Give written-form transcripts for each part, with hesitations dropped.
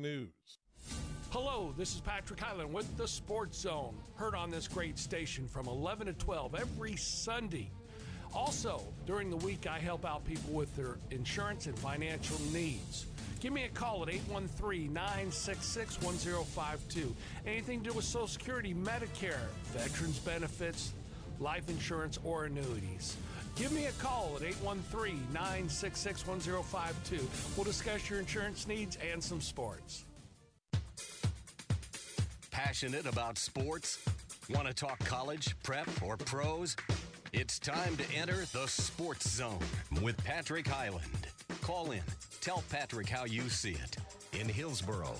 Breaking news. Hello, this is Patrick Highland with the Sports Zone, heard on this great station from 11 to 12 every Sunday. Also, during the week, I help out people with their insurance and financial needs. Give me a call at 813-966-1052. Anything to do with Social Security, Medicare, veterans benefits, life insurance, or annuities. Give me a call at 813-966-1052. We'll discuss your insurance needs and some sports. Passionate about sports? Want to talk college, prep, or pros? It's time to enter the Sports Zone with Patrick Highland. Call in. Tell Patrick how you see it. In Hillsboro,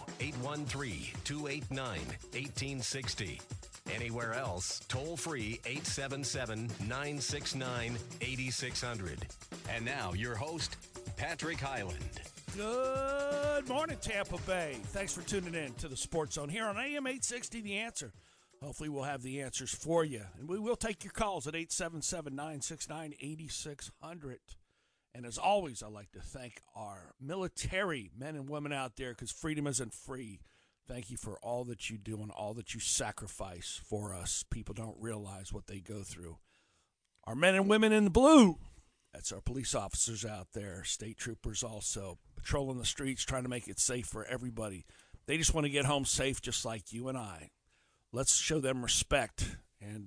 813-289-1860. Anywhere else, toll free 877-969-8600. And now, your host, Patrick Highland. Good morning, Tampa Bay. Thanks for tuning in to the Sports Zone here on AM 860, The Answer. Hopefully we'll have the answers for you. And we will take your calls at 877-969-8600. And as always, I'd like to thank our military men and women out there, because freedom isn't free. Thank you for all that you do and all that you sacrifice for us. People don't realize what they go through. Our men and women in the blue, that's our police officers out there, state troopers also, patrolling the streets, trying to make it safe for everybody. They just want to get home safe just like you and I. Let's show them respect and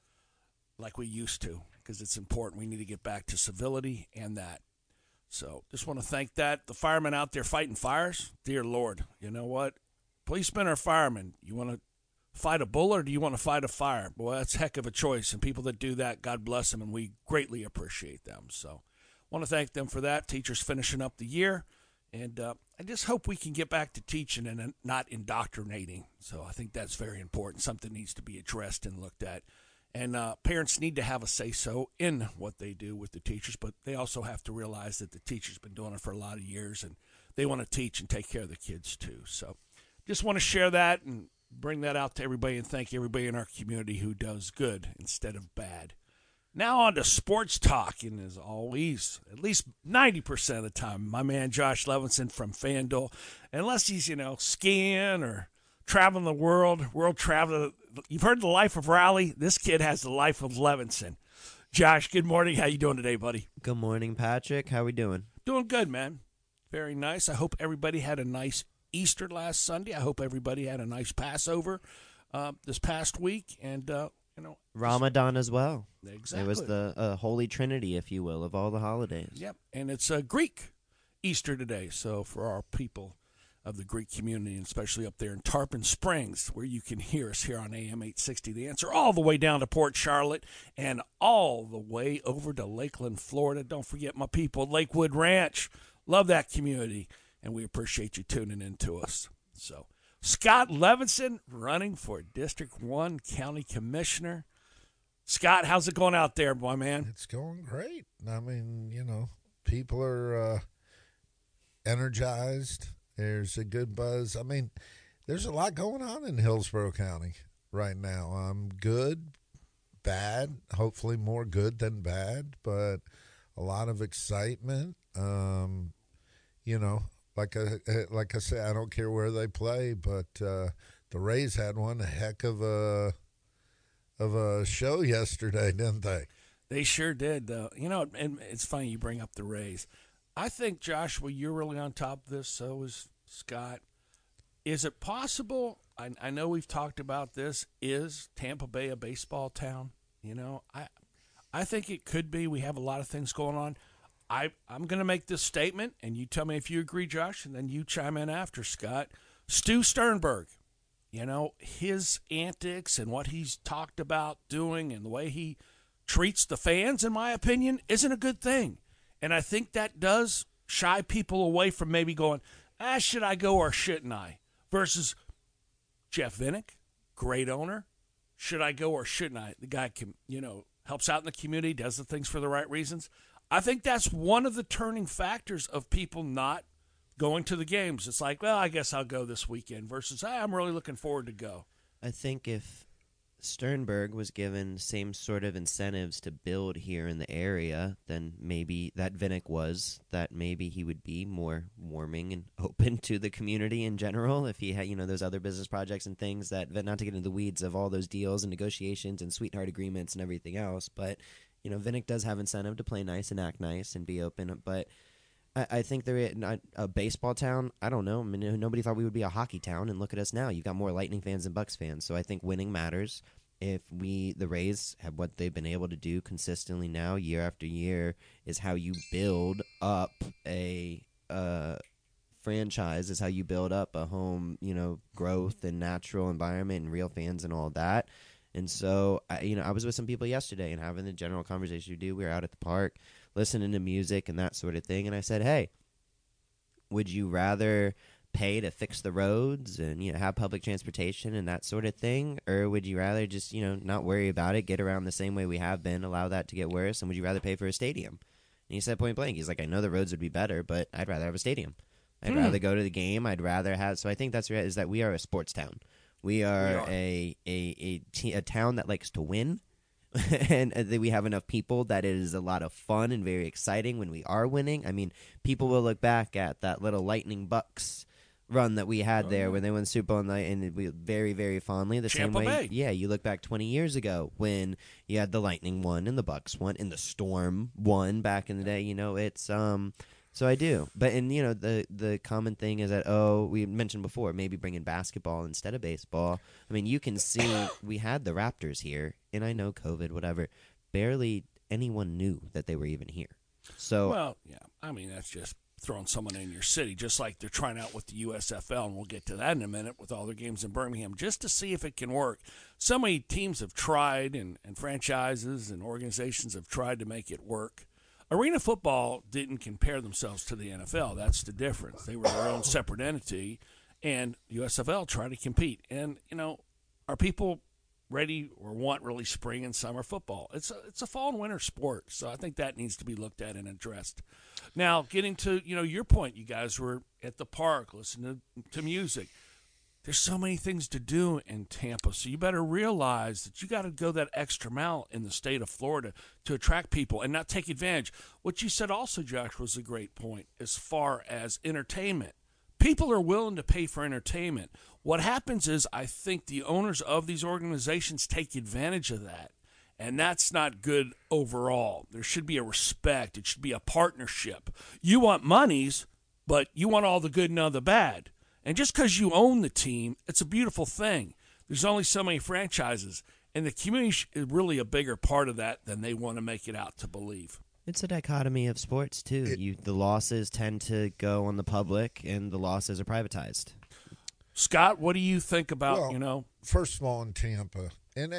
like we used to, because it's important. We need to get back to civility and that. So just want to thank that. The firemen out there fighting fires, dear Lord, you know what? Policemen or firemen, you want to fight a bull or do you want to fight a fire? Boy, that's a heck of a choice. And people that do that, God bless them, and we greatly appreciate them. So want to thank them for that. Teachers finishing up the year. And I just hope we can get back to teaching and not indoctrinating. So I think that's very important. Something needs to be addressed and looked at. And parents need to have a say-so in what they do with the teachers, but they also have to realize that the teacher's been doing it for a lot of years, and they want to teach and take care of the kids too. So just want to share that and bring that out to everybody and thank everybody in our community who does good instead of bad. Now on to sports talk, and as always, at least 90% of the time, my man Josh Levinson from FanDuel, unless he's, skiing or traveling the world traveling. You've heard the life of Raleigh. This kid has the life of Levinson. Josh, good morning. How you doing today, buddy? Good morning, Patrick. How we doing? Doing good, man. Very nice. I hope everybody had a nice Easter last Sunday. I hope everybody had a nice Passover this past week, and Ramadan as well. Exactly. It was the Holy Trinity, if you will, of all the holidays. Yep, and it's a Greek Easter today. So for our people of the Greek community, and especially up there in Tarpon Springs, where you can hear us here on AM 860, The Answer, all the way down to Port Charlotte and all the way over to Lakeland, Florida. Don't forget my people, Lakewood Ranch. Love that community, and we appreciate you tuning in to us. So Scott Levinson running for District 1 County Commissioner. Scott, how's it going out there, my man? It's going great. I mean, people are energized. There's a good buzz. I mean, there's a lot going on in Hillsborough County right now. Good, bad, hopefully more good than bad, but a lot of excitement. Like I said, I don't care where they play, but the Rays had one heck of a show yesterday, didn't they? They sure did, though. And it's funny you bring up the Rays. I think, Joshua, you're really on top of this. So is Scott. Is it possible? I know we've talked about this. Is Tampa Bay a baseball town? I think it could be. We have a lot of things going on. I'm going to make this statement, and you tell me if you agree, Josh, and then you chime in after, Scott. Stu Sternberg, his antics and what he's talked about doing and the way he treats the fans, in my opinion, isn't a good thing. And I think that does shy people away from maybe going, should I go or shouldn't I? Versus Jeff Vinnick, great owner. Should I go or shouldn't I? The guy can, helps out in the community, does the things for the right reasons. I think that's one of the turning factors of people not going to the games. It's like, well, I guess I'll go this weekend versus, I'm really looking forward to go. I think if Sternberg was given same sort of incentives to build here in the area than maybe that Vinnick was, that maybe he would be more warming and open to the community in general if he had, those other business projects and things that, not to get into the weeds of all those deals and negotiations and sweetheart agreements and everything else, but, Vinnick does have incentive to play nice and act nice and be open, but I think they're not a baseball town. I don't know. I mean, nobody thought we would be a hockey town, and look at us now. You've got more Lightning fans than Bucks fans, so I think winning matters. If the Rays have what they've been able to do consistently now, year after year, is how you build up a franchise, is how you build up a home, growth and natural environment and real fans and all that. And so, I was with some people yesterday and having the general conversation you do. We were out at the park listening to music and that sort of thing. And I said, hey, would you rather pay to fix the roads and, have public transportation and that sort of thing? Or would you rather just, not worry about it, get around the same way we have been, allow that to get worse? And would you rather pay for a stadium? And he said point blank, he's like, I know the roads would be better, but I'd rather have a stadium. I'd rather go to the game. I'd rather have. So I think that's right, is that we are a sports town. We are a town that likes to win. And we have enough people that it is a lot of fun and very exciting when we are winning. I mean, people will look back at that little Lightning Bucks run that we had there when they won the Super Bowl night, and we very, very fondly the Tampa same way. Bay. Yeah, you look back 20 years ago when you had the Lightning won and the Bucks won and the Storm won back in the day. It's so I do. But the common thing is that we mentioned before maybe bringing basketball instead of baseball. I mean, you can see we had the Raptors here, and I know COVID, whatever. Barely anyone knew that they were even here. So well, yeah. I mean, that's just throwing someone in your city, just like they're trying out with the USFL, and we'll get to that in a minute with all their games in Birmingham, just to see if it can work. So many teams have tried, and franchises and organizations have tried to make it work. Arena football didn't compare themselves to the NFL. That's the difference. They were their own separate entity, and USFL tried to compete. And, are people ready or want really spring and summer football? It's a fall and winter sport, so I think that needs to be looked at and addressed. Now, getting to, your point, you guys were at the park listening to music. There's so many things to do in Tampa, so you better realize that you got to go that extra mile in the state of Florida to attract people and not take advantage. What you said also, Josh, was a great point as far as entertainment. People are willing to pay for entertainment. What happens is I think the owners of these organizations take advantage of that, and that's not good overall. There should be a respect. It should be a partnership. You want monies, but you want all the good and all the bad. And just because you own the team, it's a beautiful thing. There's only so many franchises, and the community is really a bigger part of that than they want to make it out to believe. it's a dichotomy of sports, too. The losses tend to go on the public, and the losses are privatized. Scott, what do you think about, First of all, in Tampa, and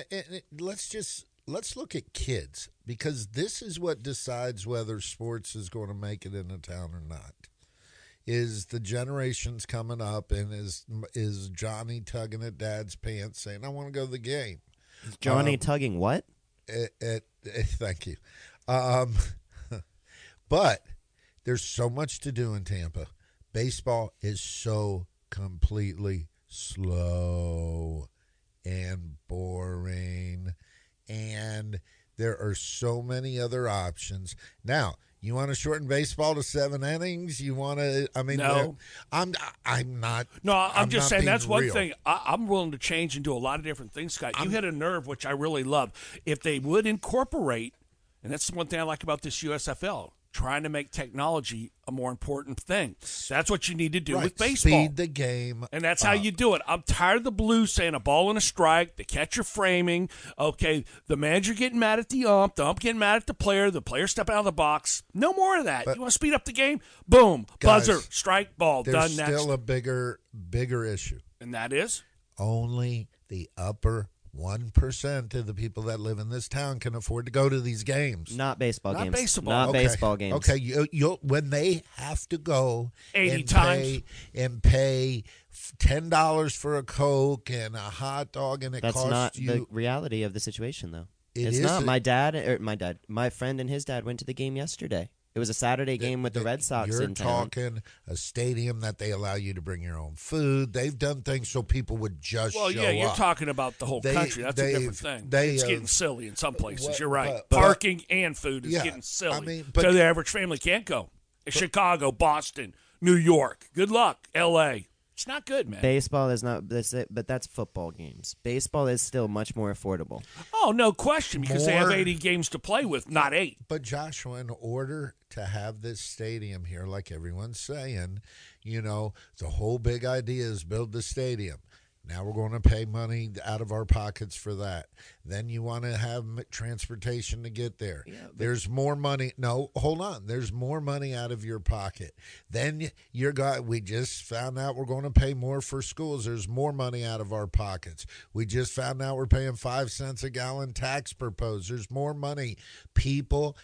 let's look at kids, because this is what decides whether sports is going to make it in a town or not. Is the generations coming up, and is Johnny tugging at Dad's pants saying, I want to go to the game? Is Johnny tugging what? Thank you. But there's so much to do in Tampa. Baseball is so completely slow and boring, and there are so many other options. Now, you want to shorten baseball to 7 innings? You want to? I mean, no. I'm not. No, I'm just saying that's one real. thing. I'm willing to change and do a lot of different things, Scott. You hit a nerve, which I really love. If they would incorporate, and that's the one thing I like about this USFL, trying to make technology a more important thing. That's what you need to do with baseball. Speed the game. And that's how you do it. I'm tired of the Blues saying a ball and a strike, the catcher framing, okay, the manager getting mad at the ump getting mad at the player stepping out of the box. No more of that. You want to speed up the game? Boom, guys, buzzer, strike, ball, there's done, still next. a bigger issue. And that is? Only the upper 1% of the people that live in this town can afford to go to these games. Not baseball games. Baseball. Baseball games. Okay, you'll when they have to go 80 times and pay $10 for a Coke and a hot dog, and That's costs not you. the reality of the situation, though. It it's is not. My friend and his dad went to the game yesterday. It was a Saturday game with the Red Sox You're in town. talking a stadium that they allow you to bring your own food. They've done things so people would just show yeah, you're up. talking about the whole country. That's a different thing. It's getting silly in some places. You're right. Parking and food is getting silly. I mean, so the average family can't go. Chicago, Boston, New York. Good luck, L.A. It's not good, man. Baseball is not this, but that's football games. Baseball is still much more affordable. Oh, no question, because they have 80 games to play with, not 8. But Joshua, in order to have this stadium here, like everyone's saying, the whole big idea is build the stadium. Now we're going to pay money out of our pockets for that. Then you want to have transportation to get there. Yeah, there's more money. No, hold on. There's more money out of your pocket. Then we just found out we're going to pay more for schools. There's more money out of our pockets. We just found out we're paying 5 cents a gallon tax proposed. There's more money. People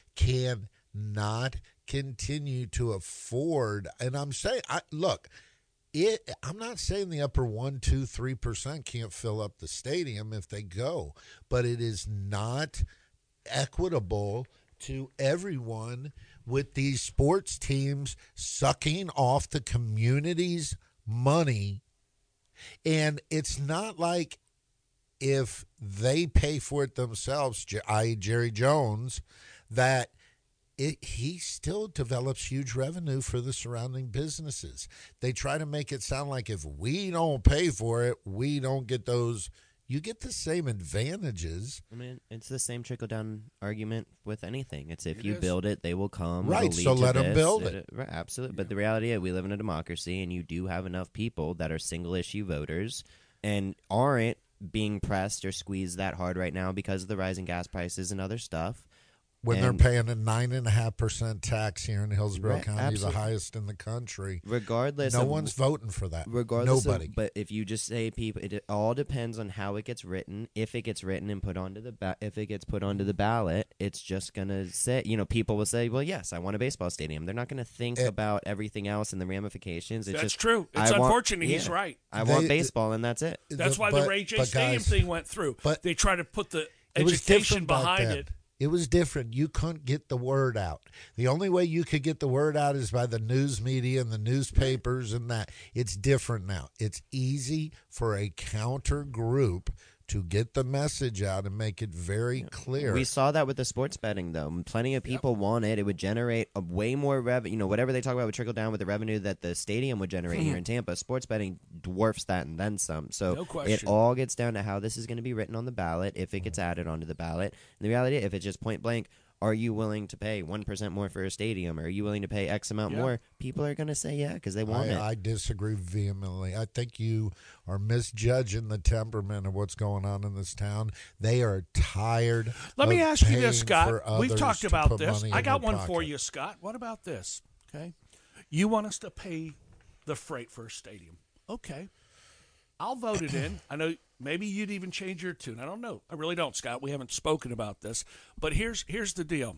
cannot continue to afford. And I'm saying, look, I'm not saying the upper 1%, 2%, 3% can't fill up the stadium if they go, but it is not equitable to everyone with these sports teams sucking off the community's money. And it's not like if they pay for it themselves, i.e. Jerry Jones, that he still develops huge revenue for the surrounding businesses. They try to make it sound like if we don't pay for it, we don't get those. You get the same advantages. I mean, it's the same trickle-down argument with anything. It's if you build it, they will come. Right, so let them build it. Right, absolutely. But the reality is we live in a democracy, and you do have enough people that are single-issue voters and aren't being pressed or squeezed that hard right now because of the rising gas prices and other stuff. When they're paying a 9.5% tax here in Hillsborough County, absolutely. the highest in the country. Regardless, no one's voting for that. Nobody. But if you just say people, it all depends on how it gets written. If it gets written and put onto if it gets put onto the ballot, it's just gonna say, people will say, "Well, yes, I want a baseball stadium." They're not gonna think about everything else and the ramifications. It's That's true. It's unfortunate. He's right. I want baseball, and that's it. That's why the Ray J Stadium thing went through. But they try to put the education behind it. It was different. You couldn't get the word out. The only way you could get the word out is by the news media and the newspapers and that. It's different now. It's easy for a counter group to get the message out and make it very clear. We saw that with the sports betting, though. Plenty of people want it. It would generate a way more revenue. Whatever they talk about would trickle down with the revenue that the stadium would generate here in Tampa. Sports betting dwarfs that and then some. So it all gets down to how this is going to be written on the ballot, if it gets added onto the ballot. And the reality, if it's just point blank, are you willing to pay 1% more for a stadium? Or are you willing to pay X amount more? People are going to say because they want it. I disagree vehemently. I think you are misjudging the temperament of what's going on in this town. They are tired. Let me ask you this, Scott. We've We've talked about this. I got one for you, Scott. What about this? Okay. You want us to pay the freight for a stadium. Okay. I'll vote it in. I know maybe you'd even change your tune. I don't know. I really don't, Scott. We haven't spoken about this. But here's the deal.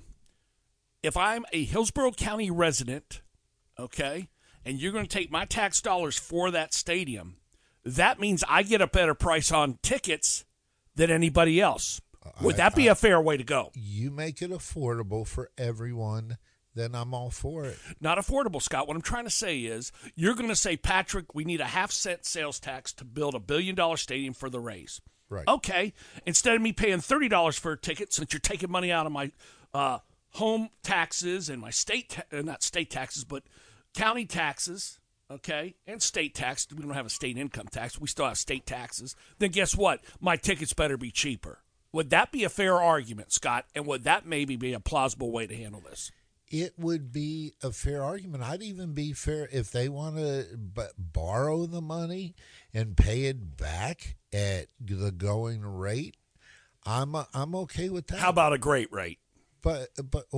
If I'm a Hillsborough County resident, okay, and you're going to take my tax dollars for that stadium, that means I get a better price on tickets than anybody else. Would that be a fair way to go? You make it affordable for everyone, then I'm all for it. Not affordable, Scott. What I'm trying to say is you're going to say, Patrick, we need a half-cent sales tax to build $1 billion stadium for the Rays. Right. Okay. Instead of me paying $30 for a ticket, since you're taking money out of my home taxes and my not state taxes, but county taxes, okay, and state tax. We don't have a state income tax. We still have state taxes. Then guess what? My tickets better be cheaper. Would that be a fair argument, Scott? And would that maybe be a plausible way to handle this? It would be a fair argument. I'd even be fair if they want to borrow the money and pay it back at the going rate. I'm okay with that. How about a great rate? But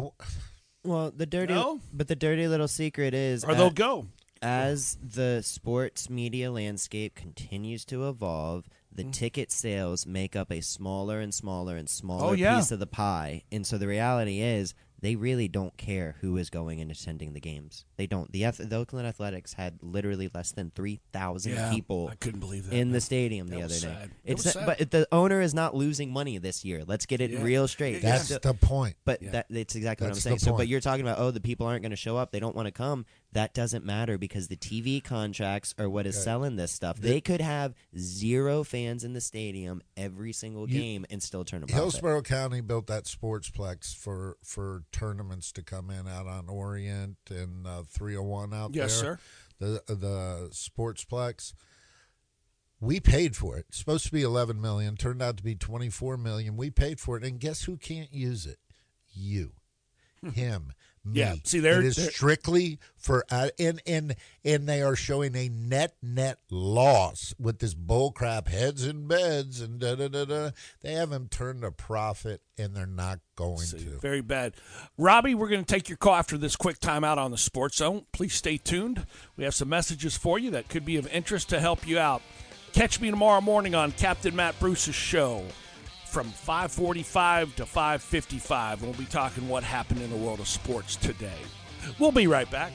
well, the dirty little secret is, or they'll go. As the sports media landscape continues to evolve, the ticket sales make up a smaller and smaller and smaller piece of the pie. And so the reality is they really don't care who is going and attending the games. They don't. The Oakland Athletics had literally less than 3,000 people I couldn't believe that, in the stadium the That other was day. sad. It was sad. But the owner is not losing money this year. Let's get it real straight. That's the point. But that's exactly what I'm That's saying. the So, point. but you're talking about, the people aren't going to show up. They don't want to come. That doesn't matter because the TV contracts are what is selling this stuff. They could have 0 fans in the stadium every single game and still turn a profit. Hillsborough County built that sportsplex for tournaments to come in out on Orient and 301 out there. Yes, sir. The sportsplex. We paid for it. It's supposed to be $11 million. Turned out to be $24 million. We paid for it, and guess who can't use it? You, him, me. Yeah. See, it is strictly for and they are showing a net loss with this bullcrap heads in beds and da. They haven't turned a profit, and they're not going to. Very bad. Robbie, we're going to take your call after this quick timeout on the Sports Zone. Please stay tuned. We have some messages for you that could be of interest to help you out. Catch me tomorrow morning on Captain Matt Bruce's show from 5:45 to 5:55. We'll be talking what happened in the world of sports today. We'll be right back.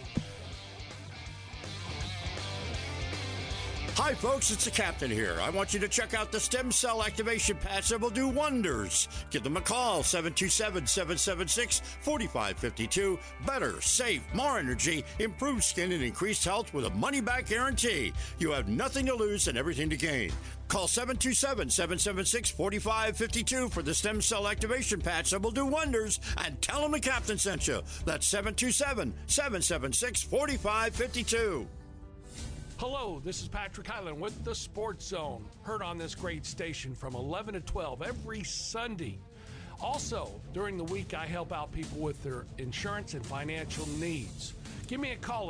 Hi, folks, it's the Captain here. I want you to check out the stem cell activation patch that will do wonders. Give them a call, 727-776-4552. Better, safe, more energy, improved skin, and increased health with a money-back guarantee. You have nothing to lose and everything to gain. Call 727-776-4552 for the stem cell activation patch that will do wonders, and tell them the Captain sent you. That's 727-776-4552. Hello, this is Patrick Highland with the Sports Zone, heard on this great station from 11 to 12 every Sunday. Also, during the week, I help out people with their insurance and financial needs. Give me a call at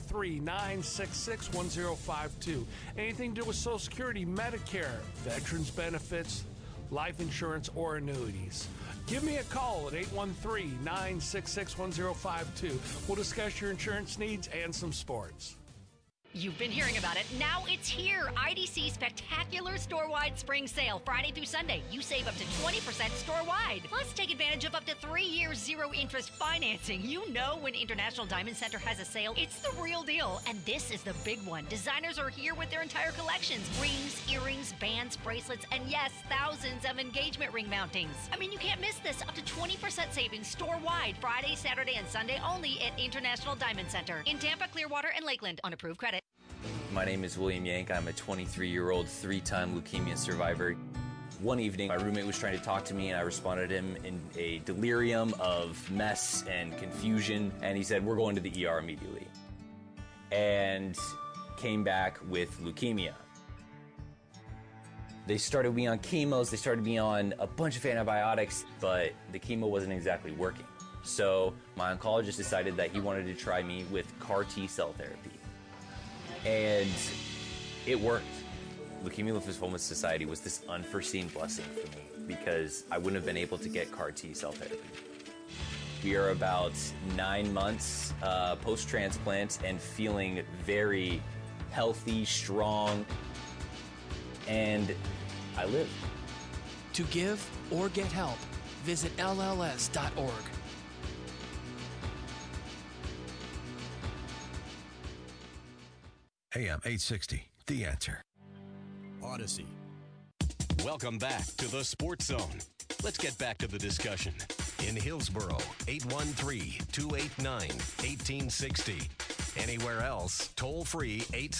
813-966-1052. Anything to do with Social Security, Medicare, veterans benefits, life insurance, or annuities. Give me a call at 813-966-1052. We'll discuss your insurance needs and some sports. You've been hearing about it. Now it's here. IDC Spectacular Store-Wide Spring Sale, Friday through Sunday. You save up to 20% store-wide. Plus, take advantage of up to 3 years zero-interest financing. You know when International Diamond Center has a sale, it's the real deal. And this is the big one. Designers are here with their entire collections. Rings, earrings, bands, bracelets, and yes, thousands of engagement ring mountings. I mean, you can't miss this. Up to 20% savings store-wide. Friday, Saturday, and Sunday only at International Diamond Center. In Tampa, Clearwater, and Lakeland on approved credit. My name is William Yank. I'm a 23-year-old, 3-time leukemia survivor. One evening, my roommate was trying to talk to me, and I responded to him in a delirium of mess and confusion, and he said, "We're going to the ER immediately." And came back with leukemia. They started me on chemos, they started me on a bunch of antibiotics, but the chemo wasn't exactly working. So my oncologist decided that he wanted to try me with CAR T-cell therapy. And it worked. Leukemia Lymphoma Society was this unforeseen blessing for me because I wouldn't have been able to get CAR T-cell therapy. We are about 9 months post-transplant and feeling very healthy, strong, and I live. To give or get help, visit LLS.org. AM 860, The Answer. Odyssey. Welcome back to the Sports Zone. Let's get back to the discussion. In Hillsborough, 813-289-1860. Anywhere else, toll free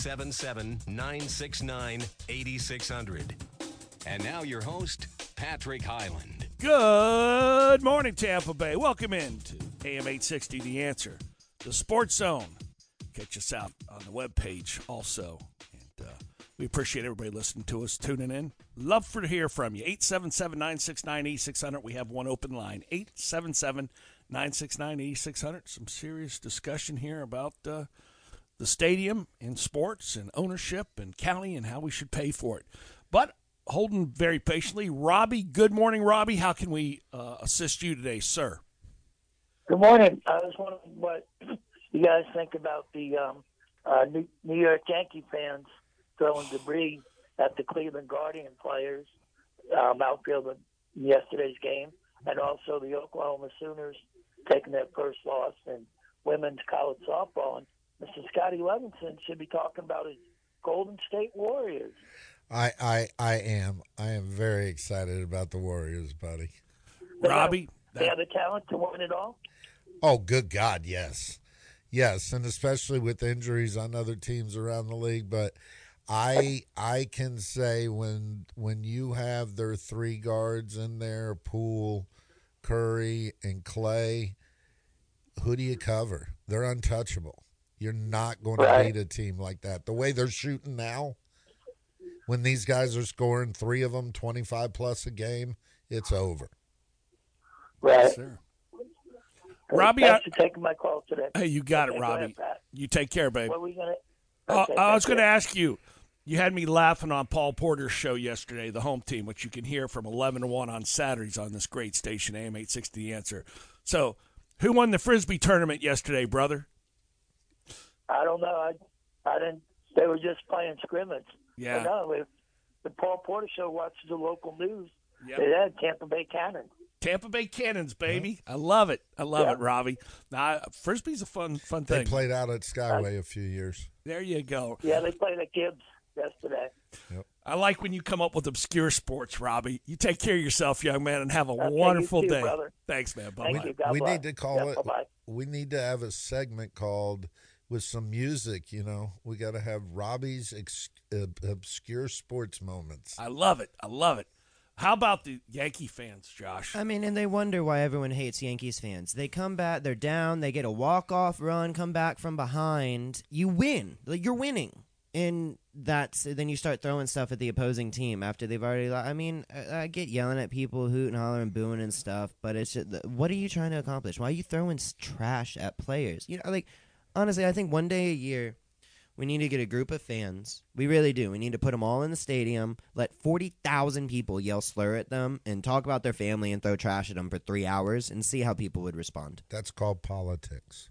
877-969-8600. And now your host, Patrick Highland. Good morning, Tampa Bay. Welcome in to AM 860, The Answer, the Sports Zone. Catch us out on the webpage also. And we appreciate everybody listening to us, tuning in. Love to hear from you. 877-969-8600. We have one open line, 877-969-8600. Some serious discussion here about the stadium and sports and ownership and county and how we should pay for it. But holding very patiently, Robbie. Good morning, Robbie. How can we assist you today, sir? Good morning. I was wondering what you guys think about the New York Yankee fans throwing debris at the Cleveland Guardian players outfield in yesterday's game, and also the Oklahoma Sooners taking their first loss in women's college softball. And Mr. Scotty Levinson should be talking about his Golden State Warriors. I am. I am very excited about the Warriors, buddy. Robbie? They have the talent to win it all? Oh, good God, yes. Yes, and especially with injuries on other teams around the league. But I can say when you have their three guards in there, Poole, Curry, and Clay, who do you cover? They're untouchable. You're not going to beat a team like that. The way they're shooting now, when these guys are scoring, three of them, 25-plus a game, it's over. Right. Yes, sir. Robbie, thanks for taking my call today. Hey, you got it, Go Robbie. ahead, Pat. You take care, babe. What are we gonna? I was going to ask you. You had me laughing on Paul Porter's show yesterday, the home team, which you can hear from 11 to 1 on Saturdays on this great station, AM 860 The Answer. So, who won the Frisbee tournament yesterday, brother? I don't know. I didn't. They were just playing scrimmage. Yeah. But no, the Paul Porter show watches the local news. Yep. They had Tampa Bay Cannon. Tampa Bay Cannons, baby. I love it. I love it, Robbie. Now, Frisbee's a fun thing. They played out at Skyway a few years. There you go. Yeah, they played at Gibbs yesterday. Yep. I like when you come up with obscure sports, Robbie. You take care of yourself, young man, and have a Okay, wonderful you too, day. brother. Thanks, man. Thank Bye-bye. you. God We bless. need to call it. Bye-bye. We need to have a segment called with some music. You know, we got to have Robbie's obscure sports moments. I love it. I love it. How about the Yankee fans, Josh? I mean, and they wonder why everyone hates Yankees fans. They come back, they're down, they get a walk-off run, come back from behind. You win. Like, you're winning. And then you start throwing stuff at the opposing team after they've already. I mean, I get yelling at people, hooting, hollering, booing and stuff, but it's just, what are you trying to accomplish? Why are you throwing trash at players? You know, like, honestly, I think one day a year we need to get a group of fans. We really do. We need to put them all in the stadium, let 40,000 people yell slur at them, and talk about their family and throw trash at them for 3 hours and see how people would respond. That's called politics.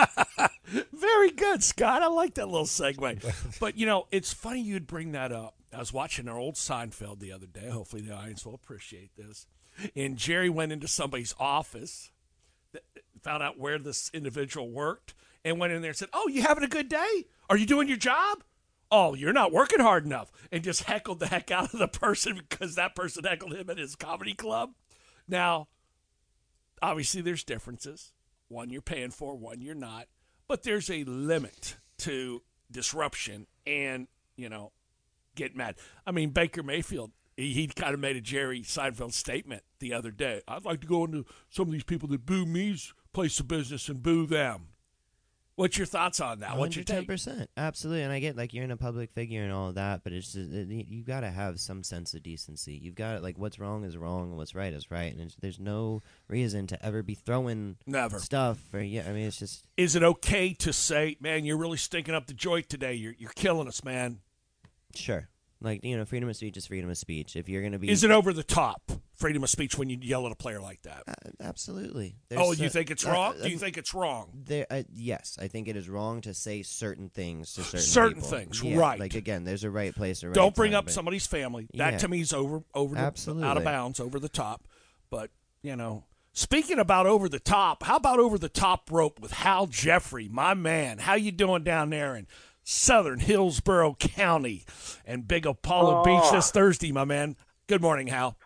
Very good, Scott. I like that little segue. But, you know, it's funny you'd bring that up. I was watching our old Seinfeld the other day. Hopefully the audience will appreciate this. And Jerry went into somebody's office, found out where this individual worked, and went in there and said, "Oh, you having a good day? Are you doing your job? Oh, you're not working hard enough." And just heckled the heck out of the person because that person heckled him at his comedy club. Now, obviously there's differences. One you're paying for, one you're not. But there's a limit to disruption and, you know, get mad. I mean, Baker Mayfield, he kind of made a Jerry Seinfeld statement the other day. "I'd like to go into some of these people that boo me's place of business and boo them." What's your thoughts on that? What's your take? 110%. Absolutely. And I get, like, you're in a public figure and all of that, but it's just, you've got to have some sense of decency. You've got to, like, what's wrong is wrong and what's right is right. And there's no reason to ever be throwing stuff. I mean, it's just. Is it okay to say, "Man, you're really stinking up the joint today. You're killing us, man"? Sure. Like, you know, freedom of speech is freedom of speech. If you're going to be. Is it over the top, freedom of speech, when you yell at a player like that? Absolutely. You think it's wrong? Do you think it's wrong? Yes, I think it is wrong to say certain things to certain people. Things, yeah, right. Like, again, there's a right place, a right Don't bring time, up but somebody's family. That, to me, is over Absolutely. out of bounds, over the top. But, you know, speaking about over the top, how about over the top rope with Hal Jeffrey, my man? How you doing down there in Southern Hillsborough County and Big Apollo Beach this Thursday, my man? Good morning, Hal.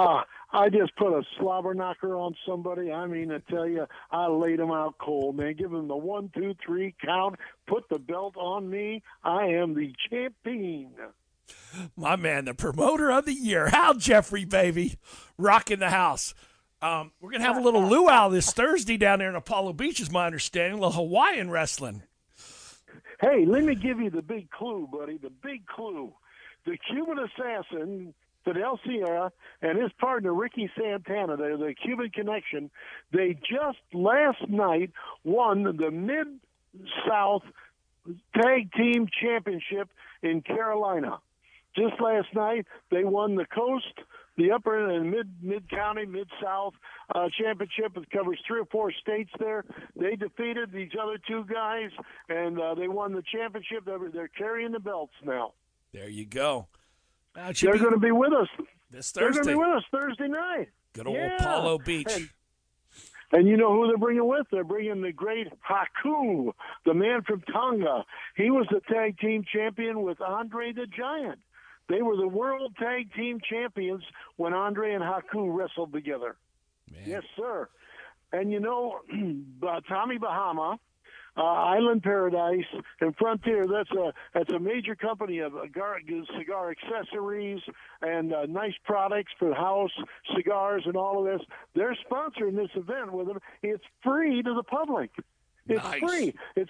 I just put a slobber knocker on somebody. I mean, I tell you, I laid him out cold, man. Give him the 1, 2, 3 count. Put the belt on me. I am the champion. My man, the promoter of the year, Hal Jeffrey, baby, rocking the house. We're going to have a little luau this Thursday down there in Apollo Beach, is my understanding, a little Hawaiian wrestling. Hey, let me give you the big clue, buddy, the big clue. The Cuban assassin, Fidel Sierra, and his partner, Ricky Santana, they're the Cuban Connection, they just last night won the Mid-South Tag Team Championship in Carolina. Just last night, they won the Coast, the Upper and Mid-County, Mid-South Championship. It covers 3 or 4 states there. They defeated these other 2 guys, and they won the championship. They're carrying the belts now. There you go. They're going to be with us this Thursday. Thursday. They're going to be with us Thursday night. Good old Apollo Beach. And you know who they're bringing with? They're bringing the great Haku, the man from Tonga. He was the tag team champion with Andre the Giant. They were the world tag team champions when Andre and Haku wrestled together. Man. Yes, sir. And you know, Tommy Bahama, Island Paradise, and Frontier, that's a major company of cigar accessories and nice products for house, cigars, and all of this. They're sponsoring this event with them. It's free to the public. It's Nice. free. It's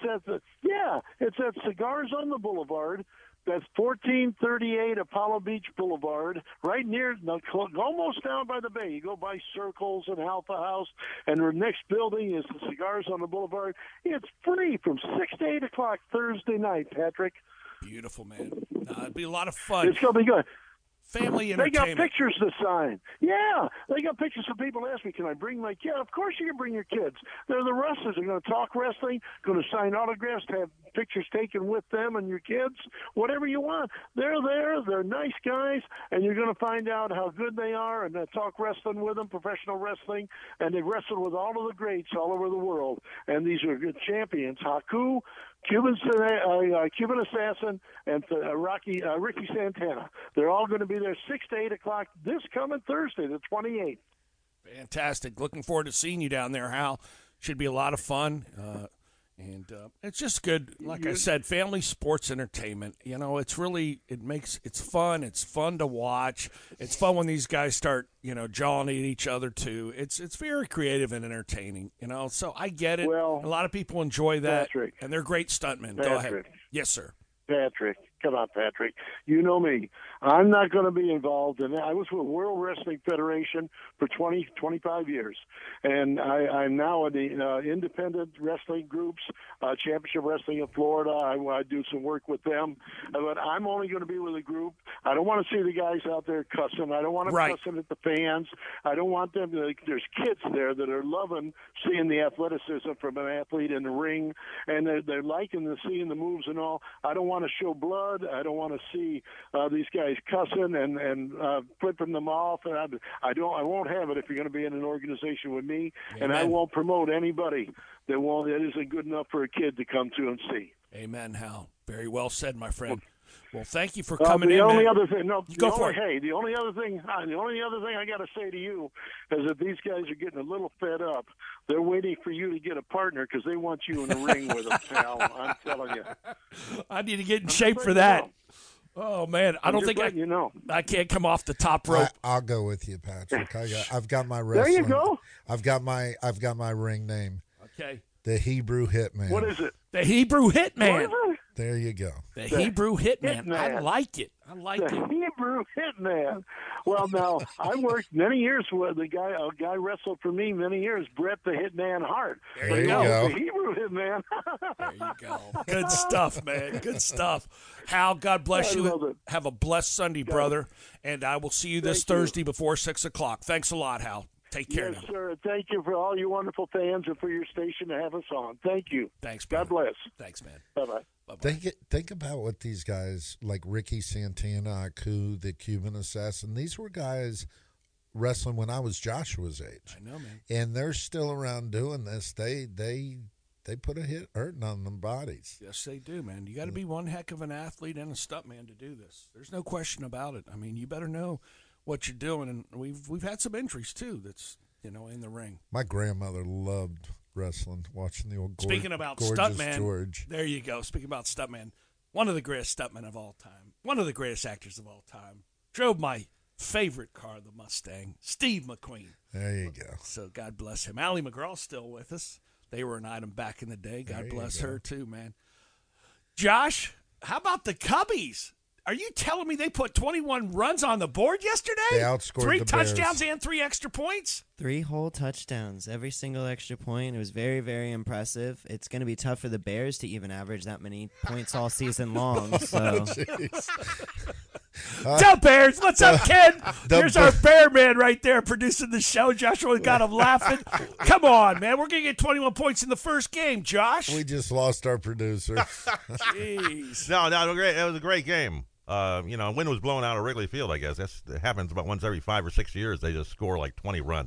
at Cigars on the Boulevard. That's 1438 Apollo Beach Boulevard, right near, almost down by the bay. You go by Circles and Alpha House, and the next building is the Cigars on the Boulevard. It's free from 6 to 8 o'clock Thursday night, Patrick. Beautiful, man. It'd be a lot of fun. It's going to be good. Family They got entertainment. pictures to sign. Yeah, they got pictures. Some people ask me, can I bring my kid? Of course you can bring your kids. They're the wrestlers. They're going to talk wrestling, going to sign autographs, to have pictures taken with them and your kids, whatever you want. They're there. They're nice guys, and you're going to find out how good they are and talk wrestling with them, professional wrestling, and they've wrestled with all of the greats all over the world. And these are good champions. Haku, Cuban Assassin, and Ricky Santana. They're all going to be there 6 to 8 o'clock this coming Thursday, the 28th. Fantastic. Looking forward to seeing you down there, Hal. Should be a lot of fun. And it's just good. Like I said, family sports entertainment. You know, it's fun. It's fun to watch. It's fun when these guys start, jawing at each other too. It's very creative and entertaining, so I get it. Well, a lot of people enjoy that. Patrick. And they're great stuntmen. Go ahead. Yes, sir. Patrick, come on, Patrick. You know me. I'm not going to be involved in that. I was with World Wrestling Federation for 25 years, and I'm now in the independent wrestling groups, Championship Wrestling in Florida. I do some work with them, but I'm only going to be with a group. I don't want to see the guys out there cussing. I don't want them cussing at the fans. I don't want them to. There's kids there that are loving seeing the athleticism from an athlete in the ring, and they're liking seeing the moves and all. I don't want to show blood. I don't want to see these guys cussing and flipping them off. And I won't have it if you're going to be in an organization with me. Amen. And I won't promote anybody that isn't good enough for a kid to come to and see. Amen, Hal. Very well said, my friend. Well, thank you for coming in. The only other thing I got to say to you is that these guys are getting a little fed up. They're waiting for you to get a partner because they want you in the ring with them, pal. I'm telling you. I need to get in shape for that. Oh man, I don't think I can't come off the top rope. I'll go with you, Patrick. I've got my wrestling. There you go. I've got my ring name. Okay. The Hebrew Hitman. What is it? The Hebrew Hitman. There you go. The Hebrew Hitman. I like it. The Hebrew Hitman. Well, now, I worked many years with a guy wrestled for me many years, Bret the Hitman Hart. There you go. The Hebrew Hitman. There you go. Good stuff, man. Good stuff. Hal, God bless you. Have a blessed Sunday, brother. And I will see you this Thursday before 6 o'clock. Thanks a lot, Hal. Take care Yes, now. sir. Thank you for all you wonderful fans and for your station to have us on. Thank you. Thanks, brother. God bless. Thanks, man. Bye-bye. Bye-bye. Think about what these guys like Ricky Santana, Haku, the Cuban Assassin. These were guys wrestling when I was Joshua's age. I know, man. And they're still around doing this. They put a hurting on them bodies. Yes, they do, man. You got to be one heck of an athlete and a stuntman to do this. There's no question about it. I mean, you better know what you're doing, and we've had some injuries too. That's in the ring. My grandmother loved wrestling, watching the old Speaking about gorgeous stuntman, George. There you go. Speaking about stuntman, one of the greatest stuntmen of all time, one of the greatest actors of all time, drove my favorite car, the Mustang, Steve McQueen. There you go. So God bless him. Allie McGraw's still with us. They were an item back in the day. God bless her too, man. Josh, how about the Cubbies? Are you telling me they put 21 runs on the board yesterday? They outscored 3 the touchdowns Bears. and 3 extra points? 3 whole touchdowns, every single extra point. It was very, very impressive. It's going to be tough for the Bears to even average that many points all season long. So, What's up, Bears? What's up, Ken? There's our Bear man right there producing the show. Joshua got him laughing. Come on, man. We're going to get 21 points in the first game, Josh. We just lost our producer. Jeez. No, it was a great game. Wind was blowing out of Wrigley Field, I guess. It happens about once every 5 or 6 years. They just score like 20 runs.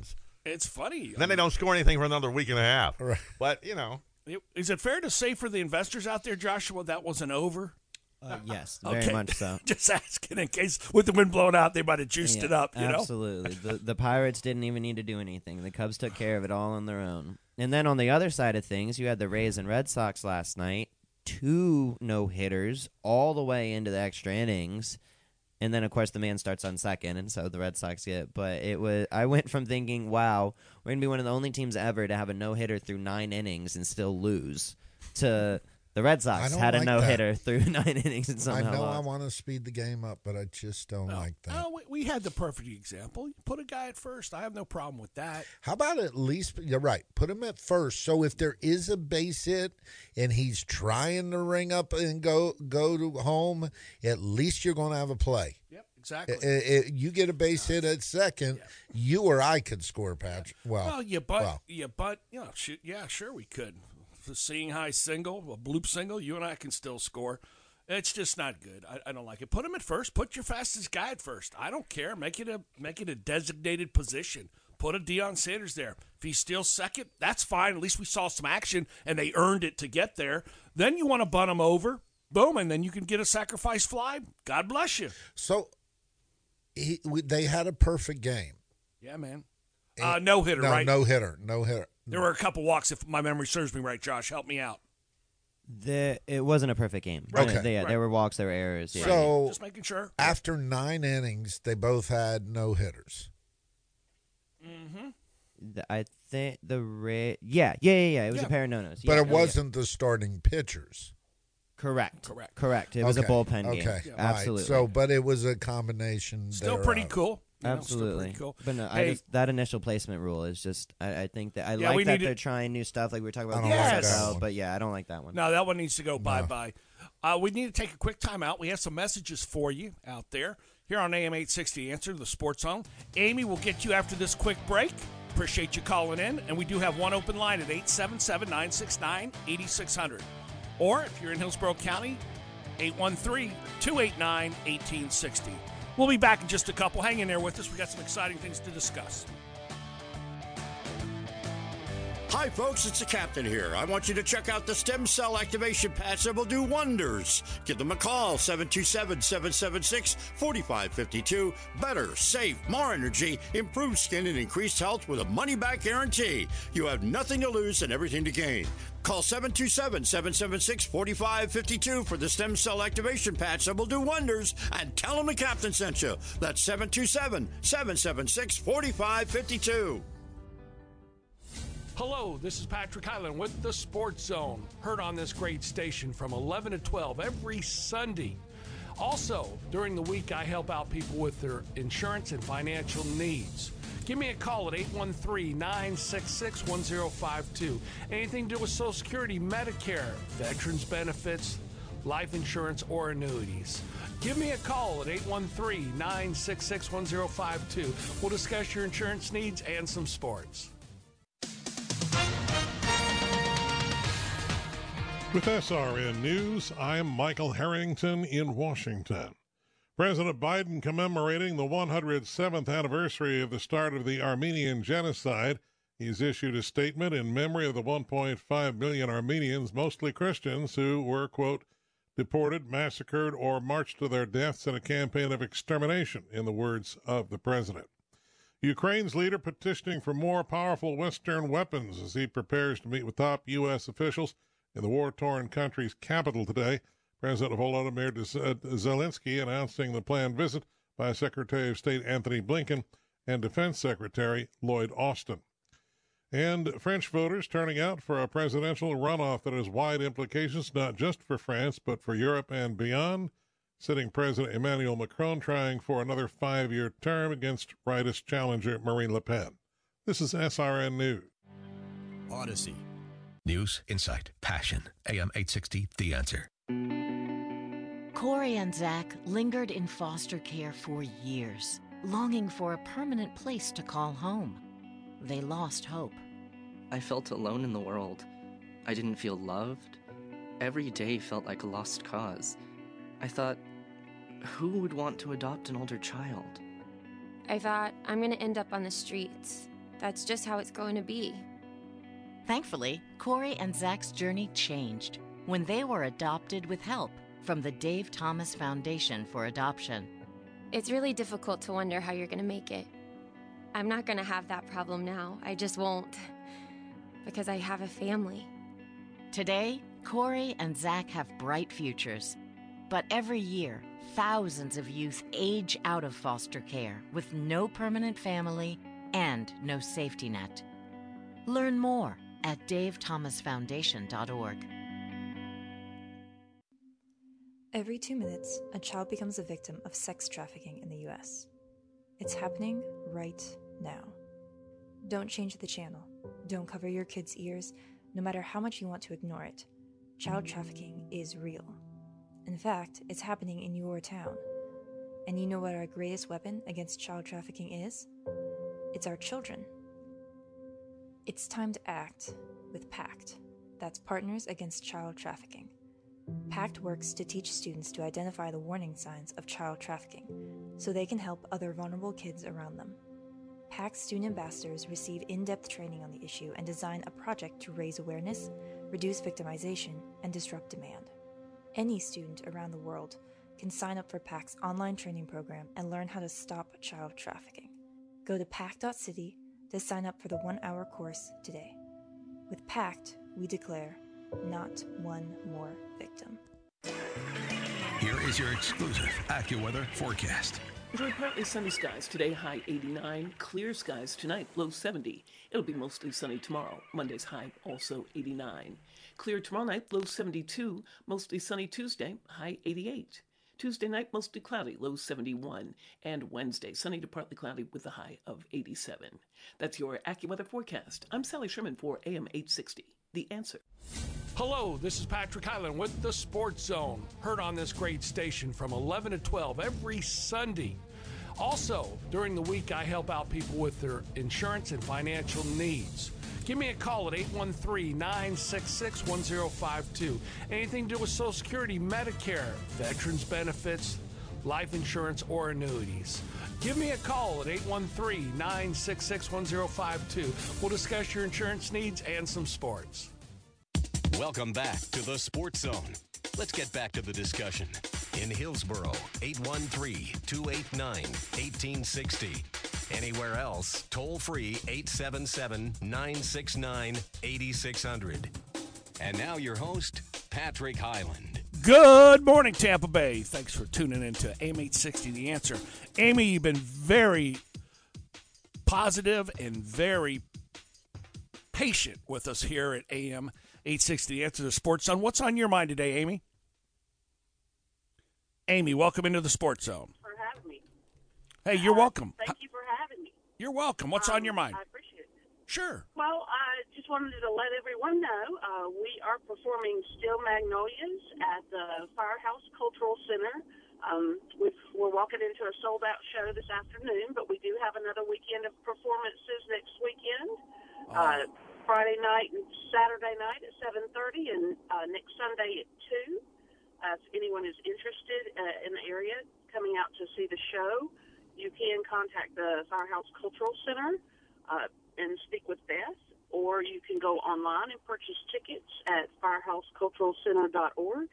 It's funny. Then they don't score anything for another week and a half. Right. But, you know. Is it fair to say for the investors out there, Joshua, that wasn't over? Yes, very much so. Just asking in case with the wind blowing out, they might have juiced it up, you know? Absolutely. The Pirates didn't even need to do anything. The Cubs took care of it all on their own. And then on the other side of things, you had the Rays and Red Sox last night. 2 no-hitters all the way into the extra innings. And then, of course, the man starts on second, and so the Red Sox get. But I went from thinking, wow, we're going to be one of the only teams ever to have a no-hitter through 9 innings and still lose, to the Red Sox had a no-hitter through 9 innings and somehow I know lost. I want to speed the game up, but I just don't like that. No, we had the perfect example. You put a guy at first. I have no problem with that. How about at least, you're right, put him at first. So if there is a base hit and he's trying to ring up and go to home, at least you're going to have a play. Yep, exactly. You get a base hit at second, you or I could score, Patrick. You know, shoot, yeah, sure we could. The seeing high single, a bloop single, you and I can still score. It's just not good. I don't like it. Put him at first. Put your fastest guy at first. I don't care. Make it a designated position. Put a Deion Sanders there. If he's still second, that's fine. At least we saw some action, and they earned it to get there. Then you want to bunt him over. Boom, and then you can get a sacrifice fly. God bless you. So they had a perfect game. Yeah, man. No-hitter, right? No-hitter. There were a couple walks, if my memory serves me right, Josh. Help me out. It wasn't a perfect game. Okay. There were walks, there were errors. Yeah. So just making sure. After 9 innings, they both had no-hitters. Mm-hmm. I think it was a pair of no-nos. But it wasn't the starting pitchers. Correct. It was a bullpen game. Okay. Absolutely. Right. So, but it was a combination. Still pretty cool. Absolutely. Cool. But no, that initial placement rule is just, I think that they're trying new stuff like we were talking about. But I don't like that one. No, that one needs to go bye-bye. We need to take a quick time out. We have some messages for you out there here on AM 860 Answer, the Sports Zone. Amy will get you after this quick break. Appreciate you calling in. And we do have one open line at 877-969-8600. Or if you're in Hillsborough County, 813-289-1860. We'll be back in just a couple. Hang in there with us. We got some exciting things to discuss. Hi, folks, it's the captain here. I want you to check out the stem cell activation patch that will do wonders. Give them a call, 727-776-4552. Better, save, more energy, improved skin, and increased health with a money-back guarantee. You have nothing to lose and everything to gain. Call 727-776-4552 for the stem cell activation patch that will do wonders, and tell them the captain sent you. That's 727-776-4552. Hello, this is Patrick Highland with the Sports Zone. Heard on this great station from 11 to 12 every Sunday. Also, during the week, I help out people with their insurance and financial needs. Give me a call at 813-966-1052. Anything to do with Social Security, Medicare, veterans benefits, life insurance, or annuities. Give me a call at 813-966-1052. We'll discuss your insurance needs and some sports. With SRN News, I'm Michael Harrington in Washington. President Biden commemorating the 107th anniversary of the start of the Armenian genocide. He's issued a statement in memory of the 1.5 million Armenians, mostly Christians, who were, quote, deported, massacred, or marched to their deaths in a campaign of extermination, in the words of the president. Ukraine's leader petitioning for more powerful Western weapons as he prepares to meet with top U.S. officials in the war-torn country's capital today. President Volodymyr Zelensky announcing the planned visit by Secretary of State Anthony Blinken and Defense Secretary Lloyd Austin. And French voters turning out for a presidential runoff that has wide implications not just for France but for Europe and beyond. Sitting President Emmanuel Macron trying for another 5-year term against rightist challenger Marine Le Pen. This is SRN News. Odyssey. News, insight, passion. AM 860, The Answer. Corey and Zach lingered in foster care for years, longing for a permanent place to call home. They lost hope. I felt alone in the world. I didn't feel loved. Every day felt like a lost cause. I thought, who would want to adopt an older child? I thought, I'm going to end up on the streets. that's just how it's going to be. Thankfully, Corey and Zach's journey changed when they were adopted with help from the Dave Thomas Foundation for Adoption. It's really difficult to wonder how you're going to make it. I'm not going to have that problem now. I just won't. Because I have a family. Today, Corey and Zach have bright futures. But every year, thousands of youth age out of foster care with no permanent family and no safety net. Learn more at davethomasfoundation.org. Every 2 minutes, a child becomes a victim of sex trafficking in the U.S. It's happening right now. Don't change the channel. Don't cover your kids' ears, no matter how much you want to ignore it. Child trafficking is real. In fact, it's happening in your town. And you know what our greatest weapon against child trafficking is? It's our children. It's time to act with PACT. That's Partners Against Child Trafficking. PACT works to teach students to identify the warning signs of child trafficking so they can help other vulnerable kids around them. PACT student ambassadors receive in-depth training on the issue and design a project to raise awareness, reduce victimization, and disrupt demand. Any student around the world can sign up for PACT's online training program and learn how to stop child trafficking. Go to pact.city to sign up for the 1-hour course today. With PACT, we declare not one more victim. Here is your exclusive AccuWeather forecast. Enjoy partly sunny skies today, high 89. Clear skies tonight, low 70. It'll be mostly sunny tomorrow. Monday's high also 89. Clear tomorrow night, low 72. Mostly sunny Tuesday, high 88. Tuesday night, mostly cloudy, low 71. And Wednesday, sunny to partly cloudy with a high of 87. That's your AccuWeather forecast. I'm Sally Sherman for AM 860. The Answer. Hello, this is Patrick Highland with the Sports Zone. Heard on this great station from 11 to 12 every Sunday. Also, during the week, I help out people with their insurance and financial needs. Give me a call at 813-966-1052. Anything to do with Social Security, Medicare, veterans benefits, life insurance, or annuities. Give me a call at 813-966-1052. We'll discuss your insurance needs and some sports. Welcome back to the Sports Zone. Let's get back to the discussion. In Hillsboro, 813-289-1860. Anywhere else, toll free 877-969-8600. And now your host, Patrick Highland. Good morning, Tampa Bay. Thanks for tuning in to AM 860, The Answer. Amy, you've been very positive and very patient with us here at AM 860, The Answer, the Sports Zone. What's on your mind today, Amy? Amy, welcome into the Sports Zone. For having me. Hey, you're welcome. Thank you for having me. You're welcome. What's on your mind? I appreciate it. Sure. Well, I just wanted to let everyone know we are performing Still Magnolias at the Firehouse Cultural Center. We're walking into a sold-out show this afternoon, but we do have another weekend of performances next weekend. Friday night and Saturday night at 7:30, and next Sunday at 2. If anyone is interested in the area coming out to see the show, you can contact the Firehouse Cultural Center and speak with Beth, or you can go online and purchase tickets at firehouseculturalcenter.org.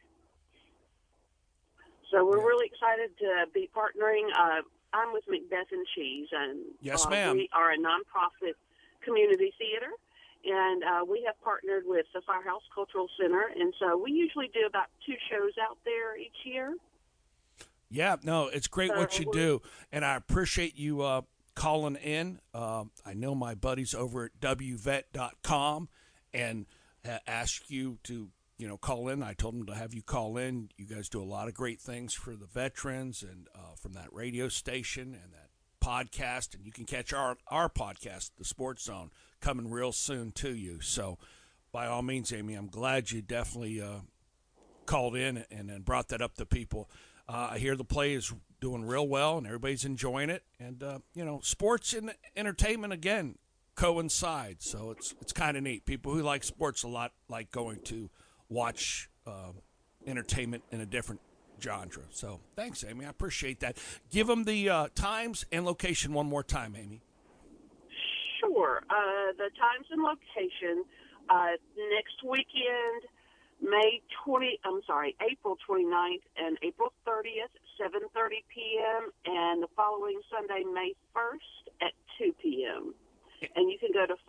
So we're really excited to be partnering. I'm with Macbeth and Cheese, and yes, ma'am. We are a nonprofit community theater. And we have partnered with the Firehouse Cultural Center, and so we usually do about 2 shows out there each year. Yeah, no, it's great what you do, and I appreciate you calling in. I know my buddies over at wvet.com and asked you to, call in. I told them to have you call in. You guys do a lot of great things for the veterans and from that radio station and that podcast, and you can catch our podcast, The Sports Zone, coming real soon to you. So by all means, Amy, I'm glad you definitely called in and brought that up to people. I hear the play is doing real well and everybody's enjoying it. And, sports and entertainment, again, coincide. So it's kind of neat. People who like sports a lot like going to watch entertainment in a different genre. So thanks, Amy. I appreciate that. Give them the times and location one more time, Amy. Sure. Sure. The times and location next weekend, April 29th and April 30th, 7:30 p.m., and the following Sunday, May 1st at 2 p.m. And you can go to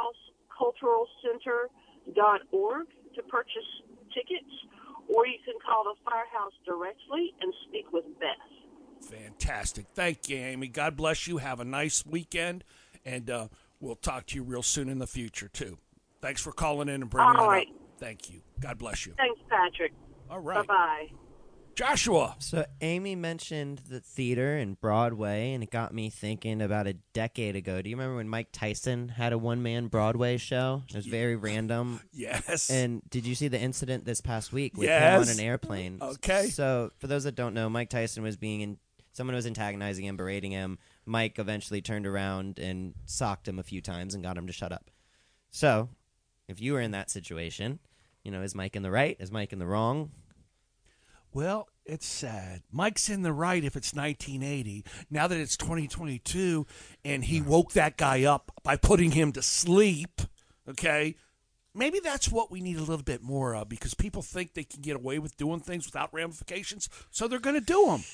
firehouseculturalcenter.org to purchase tickets, or you can call the Firehouse directly and speak with Beth. Fantastic. Thank you, Amy. God bless you. Have a nice weekend, and we'll talk to you real soon in the future, too. Thanks for calling in and bringing that up. Thank you. God bless you. Thanks, Patrick. All right. Bye-bye. Joshua. So Amy mentioned the theater and Broadway, and it got me thinking about a decade ago. Do you remember when Mike Tyson had a one-man Broadway show? It was very random. Yes. And did you see the incident this past week with Yes. him on an airplane? Okay. So for those that don't know, Mike Tyson was someone was antagonizing him, berating him. Mike eventually turned around and socked him a few times and got him to shut up. So if you were in that situation, is Mike in the right? Is Mike in the wrong? Well, it's sad. Mike's in the right if it's 1980. Now that it's 2022, and he woke that guy up by putting him to sleep, okay, maybe that's what we need a little bit more of, because people think they can get away with doing things without ramifications, so they're going to do them.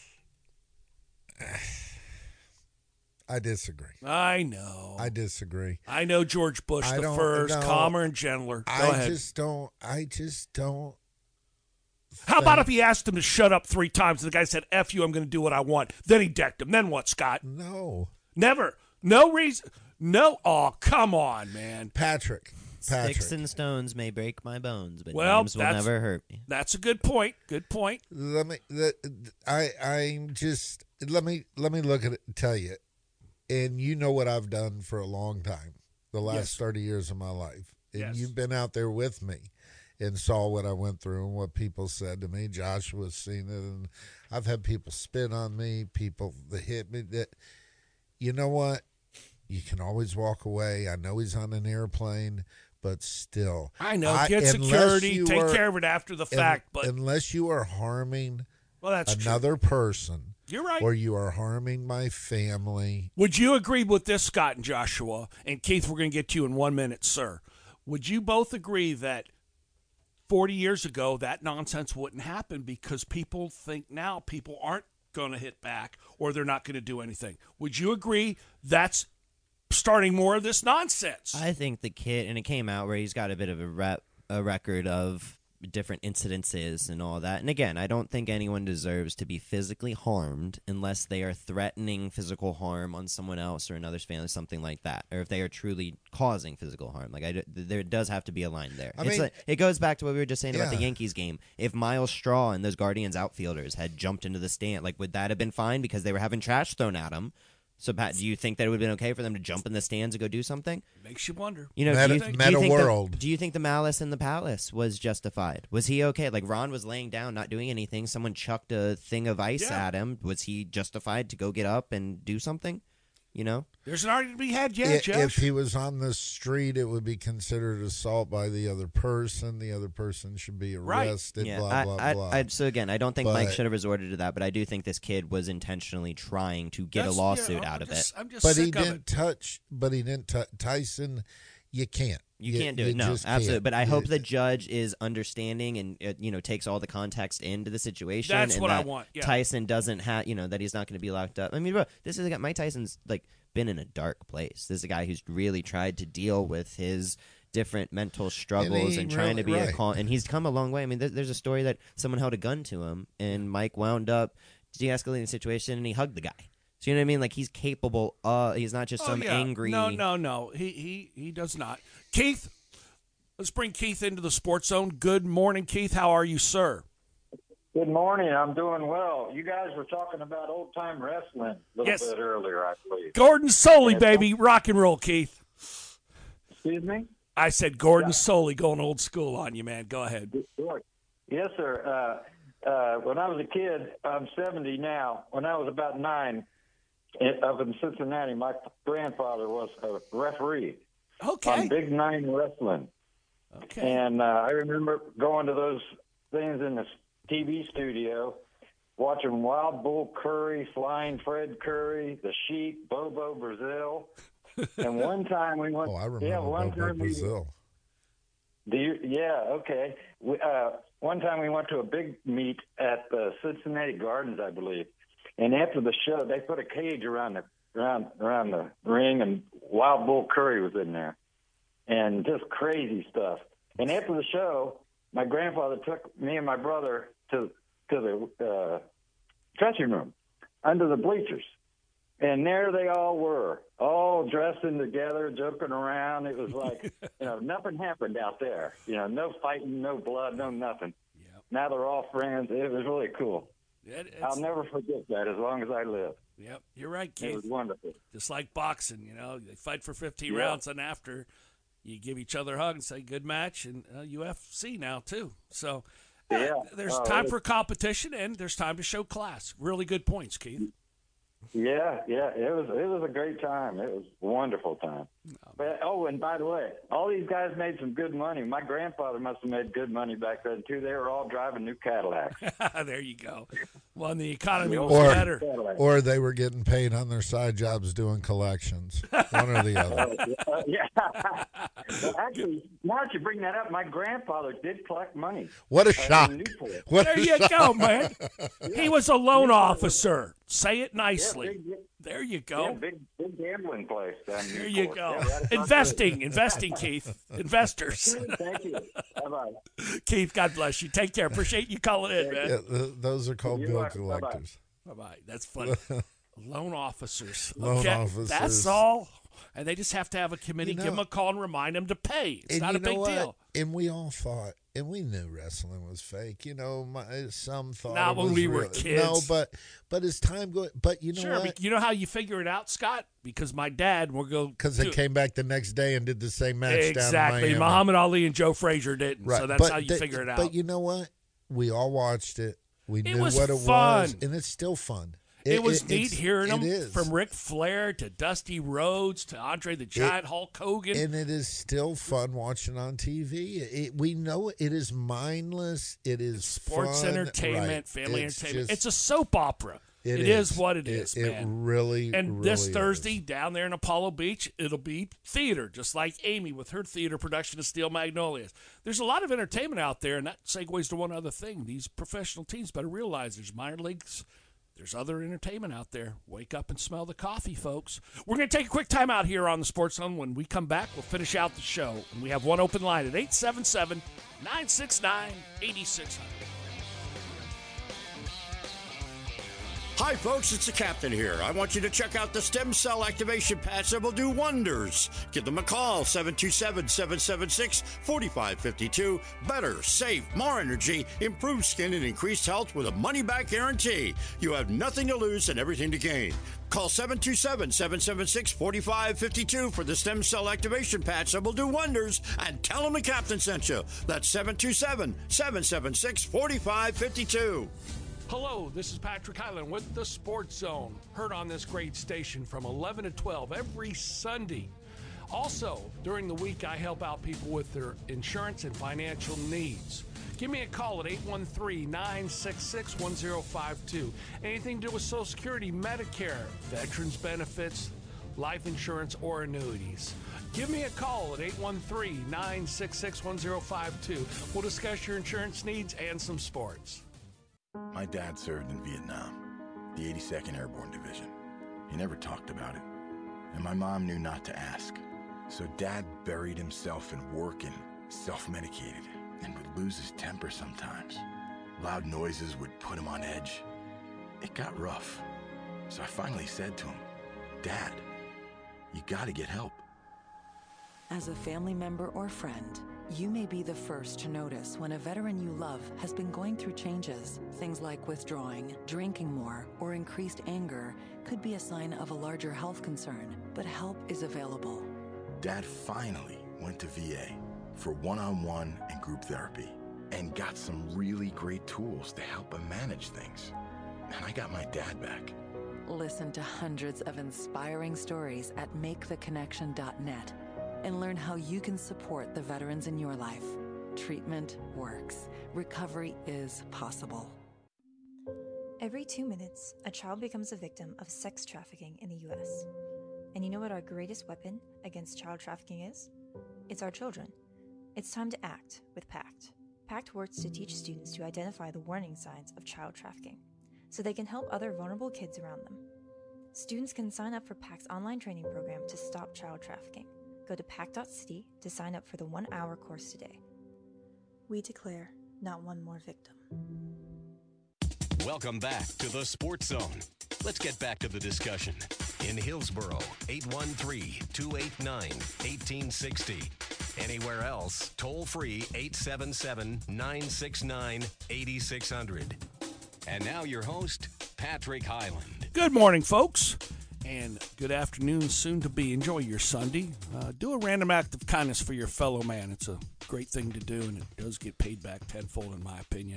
I disagree. I know. I disagree. I know George Bush the first, calmer and gentler. Go ahead. I just don't. How about if he asked him to shut up 3 times and the guy said, F you, I'm going to do what I want. Then he decked him. Then what, Scott? No. Never. No reason. No. Oh, come on, man. Patrick. Sticks and stones may break my bones, but well, names will never hurt me. That's a good point. Good point. Let me look at it and tell you, and you know what I've done for a long time, the last 30 years of my life. And you've been out there with me and saw what I went through and what people said to me. Joshua's seen it, and I've had people spit on me, people that hit me. That, you know what? You can always walk away. I know he's on an airplane, but still. I know. Get security. Take care of it after the fact. But unless you are harming another true. person, you're right. Or you are harming my family. Would you agree with this, Scott and Joshua? And Keith, we're going to get to you in 1 minute, sir. Would you both agree that 40 years ago, that nonsense wouldn't happen because people think now people aren't going to hit back or they're not going to do anything? Would you agree that's starting more of this nonsense? I think the kid, and it came out where he's got a bit of a record of different incidences and all that. And again, I don't think anyone deserves to be physically harmed unless they are threatening physical harm on someone else or another's family, something like that, or if they are truly causing physical harm. There does have to be a line there. It goes back to what we were just saying about the Yankees game. If Miles Straw and those Guardians outfielders had jumped into the stand, would that have been fine because they were having trash thrown at them? So, Pat, do you think that it would have been okay for them to jump in the stands and go do something? Makes you wonder. Do you think the malice in the palace was justified? Was he okay? Ron was laying down, not doing anything. Someone chucked a thing of ice at him. Was he justified to go get up and do something? There's an argument to be had, Josh. If he was on the street, it would be considered assault by the other person. The other person should be arrested, blah, blah. So, again, I don't think Mike should have resorted to that, but I do think this kid was intentionally trying to get a lawsuit out of it. But he didn't touch Tyson. You can't. You can't do it. No, absolutely. Can't. But I hope the judge is understanding and takes all the context into the situation. That's and what that I want. Yeah. Tyson doesn't have, that he's not going to be locked up. I mean, bro, this is a guy. Mike Tyson's been in a dark place. This is a guy who's really tried to deal with his different mental struggles and trying to be and he's come a long way. I mean, there's a story that someone held a gun to him and Mike wound up de-escalating the situation and he hugged the guy. So you know what I mean? He's capable. He's not just angry. No. He does not. Keith, let's bring Keith into the Sports Zone. Good morning, Keith. How are you, sir? Good morning. I'm doing well. You guys were talking about old-time wrestling a little bit earlier, I believe. Gordon Soley, baby. Rock and roll, Keith. Excuse me? I said Gordon Soley going old school on you, man. Go ahead. Yes, sir. When I was a kid, I'm 70 now. When I was about 9, up in Cincinnati, my grandfather was a referee on Big 9 Wrestling. Okay. And I remember going to those things in the TV studio, watching Wild Bull Curry, Flying Fred Curry, The Sheik, Bobo Brazil. And one time we went. Oh, I remember one time Brazil. Okay. One time we went to a big meet at the Cincinnati Gardens, I believe. And after the show, they put a cage around the ring, and Wild Bull Curry was in there, and just crazy stuff. And after the show, my grandfather took me and my brother to the dressing room under the bleachers. And there they all were, all dressing together, joking around. It was like, nothing happened out there. No fighting, no blood, no nothing. Yep. Now they're all friends. It was really cool. I'll never forget that as long as I live. Yep, you're right, Keith. It was wonderful. Just like boxing, they fight for 15 rounds, and after you give each other a hug and say, good match, and UFC now, too. So there's time for competition, and there's time to show class. Really good points, Keith. Yeah, it was a great time. It was a wonderful time. But, and by the way, all these guys made some good money. My grandfather must have made good money back then too. They were all driving new Cadillacs. There you go. Well, the economy was better. Or they were getting paid on their side jobs doing collections. One or the other. Well, actually, now that you bring that up, my grandfather did collect money. What a shock! There you go, man. He was a loan officer. Say it nicely. There you go. Yeah, big gambling place. There you go. Investing, Keith. Investors. Thank you. Bye-bye. Keith, God bless you. Take care. Appreciate you calling in, man. Yeah, those are called bill collectors. Bye-bye. That's funny. Loan officers. Loan officers. That's all. And they just have to have a committee, give them a call and remind them to pay. It's not a big deal. And we all thought, and we knew wrestling was fake. Some thought not it when was we were real. kids. No, but as time goes, but you know sure, what? You know how you figure it out, Scott? Because my dad will go. Because they came back the next day and did the same match. Exactly. Down in Miami. Muhammad Ali and Joe Frazier didn't. Right. So that's how you figure it out. But you know what? We all watched it. We knew was what it fun. was, and it's still fun. It was neat hearing them is. from Ric Flair to Dusty Rhodes to Andre the Giant, Hulk Hogan. And it is still fun watching on TV. We know it is mindless. It is sports fun, entertainment, right. family It's entertainment. just, it's a soap opera. It is what it is, man. It really, and really this Thursday is. down there in Apollo Beach, it'll be theater, just like Amy with her theater production of Steel Magnolias. There's a lot of entertainment out there, and that segues to one other thing. These professional teams better realize there's minor leagues. There's other entertainment out there. Wake up and smell the coffee, folks. We're going to take a quick time out here on the Sports Zone. When we come back, we'll finish out the show. And we have one open line at 877-969-8600. Hi, folks, it's the captain here. I want you to check out the stem cell activation patch that will do wonders. Give them a call, 727-776-4552. Better, save, more energy, improved skin, and increased health with a money-back guarantee. You have nothing to lose and everything to gain. Call 727-776-4552 for the stem cell activation patch that will do wonders, and tell them the captain sent you. That's 727-776-4552. Hello, this is Patrick Highland with the Sports Zone, heard on this great station from 11 to 12 every Sunday. Also, during the week, I help out people with their insurance and financial needs. Give me a call at 813-966-1052. Anything to do with Social Security, Medicare, veterans benefits, life insurance, or annuities. Give me a call at 813-966-1052. We'll discuss your insurance needs and some sports. My dad served in Vietnam, the 82nd Airborne Division. He never talked about it, and my mom knew not to ask. So Dad buried himself in work and self-medicated, and would lose his temper sometimes. Loud noises would put him on edge. It got rough, so I finally said to him, Dad, you gotta get help. As a family member or friend, you may be the first to notice when a veteran you love has been going through changes. Things like withdrawing, drinking more, or increased anger could be a sign of a larger health concern, but help is available. Dad finally went to VA for one-on-one and group therapy and got some really great tools to help him manage things. And I got my dad back. Listen to hundreds of inspiring stories at maketheconnection.net and learn how you can support the veterans in your life. Treatment works. Recovery is possible. Every 2 minutes, a child becomes a victim of sex trafficking in the U.S. And you know what our greatest weapon against child trafficking is? It's our children. It's time to act with PACT. PACT works to teach students to identify the warning signs of child trafficking so they can help other vulnerable kids around them. Students can sign up for PACT's online training program to stop child trafficking. Go to pact.city to sign up for the 1-hour course today. We declare not one more victim. Welcome back to the Sports Zone. Let's get back to the discussion. In Hillsboro, 813-289-1860. Anywhere else, toll free 877-969-8600. And now your host, Patrick Highland. Good morning, folks, and good afternoon, soon to be. Enjoy your Sunday. Do a random act of kindness for your fellow man. It's a great thing to do, and it does get paid back tenfold, in my opinion.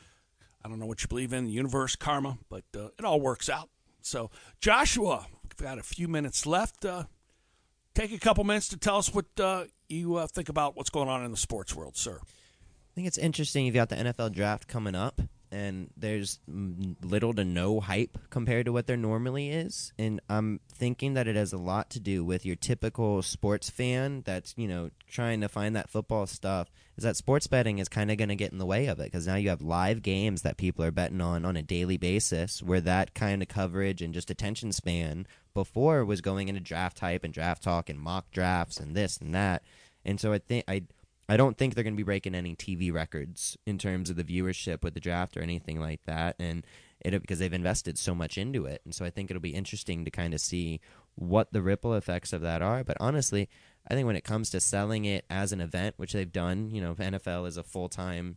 I don't know what you believe in, the universe, karma, but it all works out. So, Joshua, we've got a few minutes left. Take a couple minutes to tell us what you think about what's going on in the sports world, sir. I think it's interesting. You've got the NFL draft coming up, and there's little to no hype compared to what there normally is. And I'm thinking that it has a lot to do with your typical sports fan that's, trying to find that football stuff, is that sports betting is kind of going to get in the way of it, because now you have live games that people are betting on a daily basis, where that kind of coverage and just attention span before was going into draft hype and draft talk and mock drafts and this and that. And so I don't think they're going to be breaking any TV records in terms of the viewership with the draft or anything like that, and because they've invested so much into it. And so I think it'll be interesting to kind of see what the ripple effects of that are. But honestly, I think when it comes to selling it as an event, which they've done, NFL is a full-time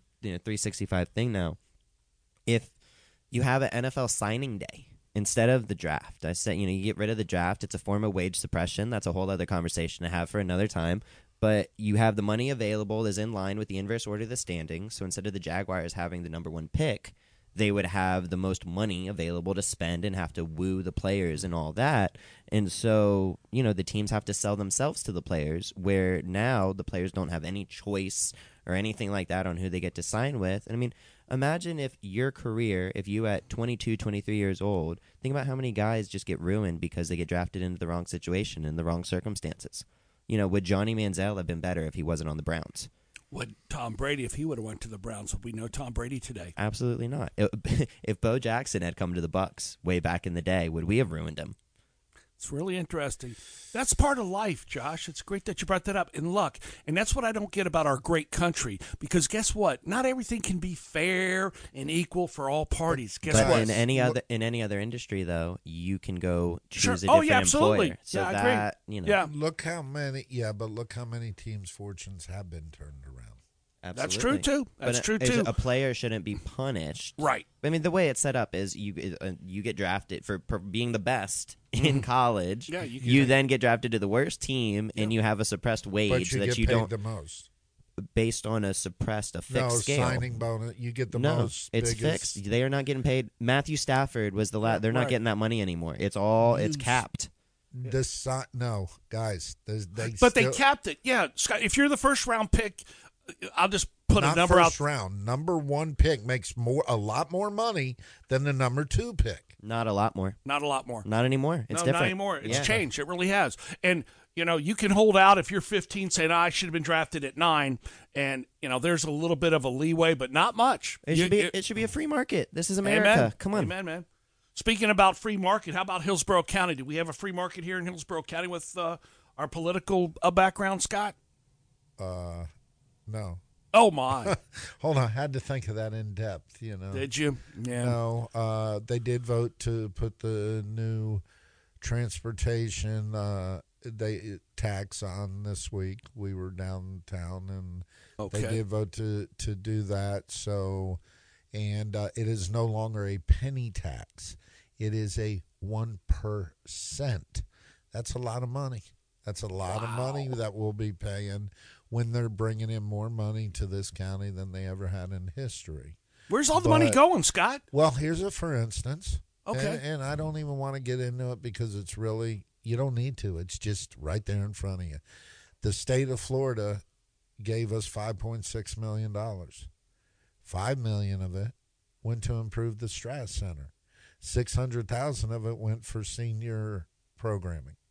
365 thing now. If you have an NFL signing day instead of the draft, I said, you get rid of the draft. It's a form of wage suppression. That's a whole other conversation to have for another time. But you have the money available is in line with the inverse order of the standings. So instead of the Jaguars having the number one pick, they would have the most money available to spend and have to woo the players and all that. And so, the teams have to sell themselves to the players, where now the players don't have any choice or anything like that on who they get to sign with. And I mean, imagine if your career, if you at 22, 23 years old, think about how many guys just get ruined because they get drafted into the wrong situation in the wrong circumstances. Would Johnny Manziel have been better if he wasn't on the Browns? Would Tom Brady, if he would have went to the Browns, would we know Tom Brady today? Absolutely not. If Bo Jackson had come to the Bucs way back in the day, would we have ruined him? It's really interesting. That's part of life, Josh. It's great that you brought that up. And luck. And that's what I don't get about our great country. Because guess what? Not everything can be fair and equal for all parties. Guess what? In any other industry, though, you can go choose a different different absolutely. employer. So I agree. Yeah. Look how many teams' fortunes have been turned around. Absolutely. That's true, too. That's true, too. A player shouldn't be punished. Right. I mean, the way it's set up is you get drafted for being the best in college. Yeah, you then get drafted to the worst team, and you have a suppressed wage but you that get you paid don't. The most. Based on a fixed scale. No signing bonus. You get the most. It's biggest. fixed. They are not getting paid. Matthew Stafford was the last. They're not getting that money anymore. It's capped. No, guys. They capped it. Yeah, Scott. If you're the first round pick, I'll just put a number out. First round. Number one pick makes a lot more money than the number two pick. Not a lot more. Not a lot more. Not anymore. It's different. Not anymore. It's changed. It really has. And you can hold out if you're 15, saying I should have been drafted at 9, and there's a little bit of a leeway, but not much. It should be a free market. This is America. Amen. Come on, amen, man. Speaking about free market, how about Hillsborough County? Do we have a free market here in Hillsborough County with our political background, Scott? No. Oh, my. Hold on. I had to think of that in depth, Did you? Yeah. No. They did vote to put the new transportation tax on this week. We were downtown, and they did vote to do that. So, and it is no longer a penny tax. It is a 1%. That's a lot of money. That's a lot of money that we'll be paying when they're bringing in more money to this county than they ever had in history. Where's all the money going, Scott? Well, here's a for instance. Okay. And I don't even want to get into it because it's really, you don't need to. It's just right there in front of you. The state of Florida gave us $5.6 million. $5 million of it went to improve the Strass Center. $600,000 of it went for senior programming.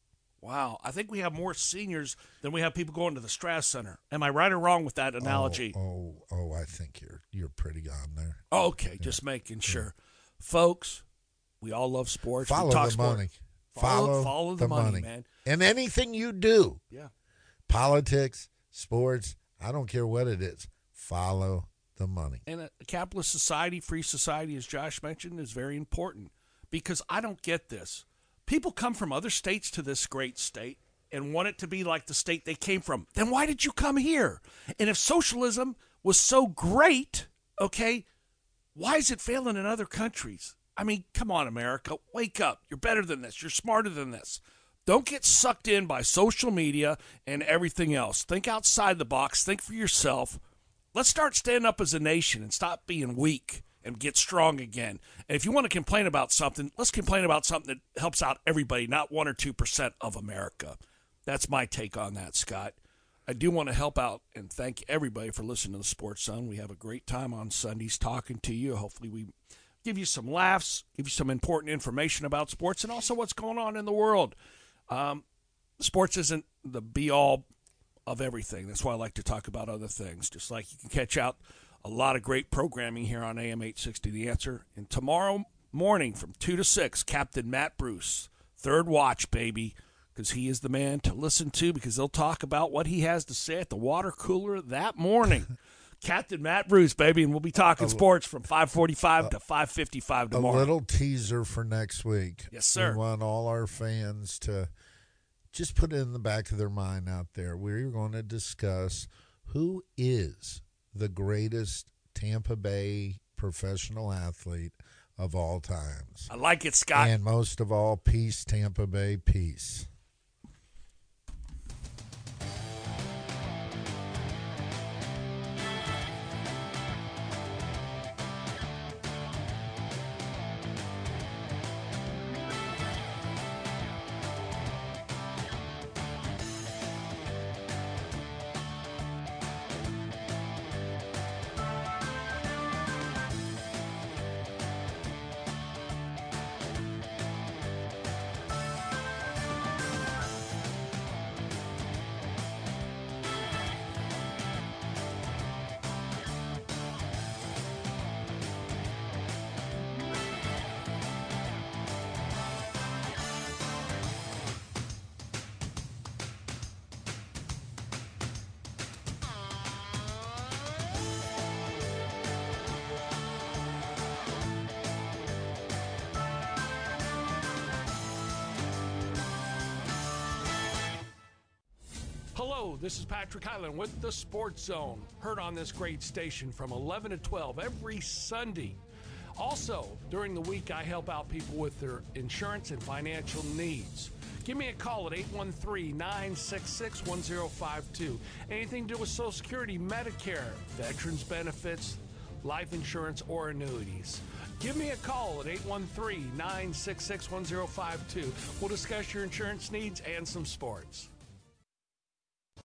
Wow. I think we have more seniors than we have people going to the Strass Center. Am I right or wrong with that analogy? I think you're pretty on there. Okay, just making sure. Folks, we all love sports. Follow we talk the sport. money. Follow the money, man. And anything you do. Yeah. Politics, sports, I don't care what it is. Follow the money. And a capitalist society, free society, as Josh mentioned, is very important because I don't get this. People come from other states to this great state and want it to be like the state they came from. Then why did you come here? And if socialism was so great, okay, why is it failing in other countries? I mean, come on, America. Wake up. You're better than this. You're smarter than this. Don't get sucked in by social media and everything else. Think outside the box. Think for yourself. Let's start standing up as a nation and stop being weak and get strong again. And if you want to complain about something, let's complain about something that helps out everybody, not 1 or 2% of America. That's my take on that, Scott. I do want to help out and thank everybody for listening to the Sports Zone. We have a great time on Sundays talking to you. Hopefully we give you some laughs, give you some important information about sports and also what's going on in the world. Sports isn't the be-all of everything. That's why I like to talk about other things. Just like you can catch out a lot of great programming here on AM 860 The Answer. And tomorrow morning from 2 to 6, Captain Matt Bruce, third watch, baby, because he is the man to listen to because they'll talk about what he has to say at the water cooler that morning. Captain Matt Bruce, baby, and we'll be talking sports from 5:45 to 5:55 tomorrow. A little teaser for next week. Yes, sir. We want all our fans to just put it in the back of their mind out there. We're going to discuss who is the greatest Tampa Bay professional athlete of all times. I like it, Scott. And most of all, peace, Tampa Bay, peace. Hello, this is Patrick Highland with the Sports Zone, heard on this great station from 11 to 12 every Sunday. Also, during the week, I help out people with their insurance and financial needs. Give me a call at 813-966-1052. Anything to do with Social Security, Medicare, veterans benefits, life insurance, or annuities. Give me a call at 813-966-1052. We'll discuss your insurance needs and some sports.